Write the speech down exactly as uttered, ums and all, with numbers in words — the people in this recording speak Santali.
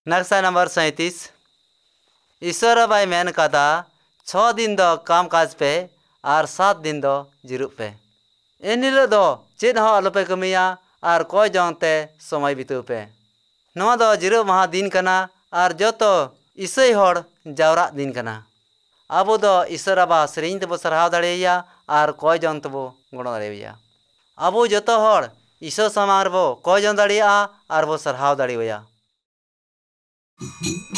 नक्शा नंबर सैंतीस। ईश्वर बाय मेन कदा छो दिन दो काम काज पे और सात दिन दो जिरुप पे। इन हिलो दो चेद हो आलोपे कमिया और कोई जोंते समय बितु पे। नवा दो जिरुप महा दिन कना और जो तो ईसई होड़ जावरा दिन कना। आबो दो ईश्वर बा सरिंग तबो सरहाव दाड़ेया और कोई जों तबो गुण दाड़ेया। आबो जो तो होड़ ईश्वर समार बो कोई जों दाड़ेया और बो सरहाव दाड़ेया।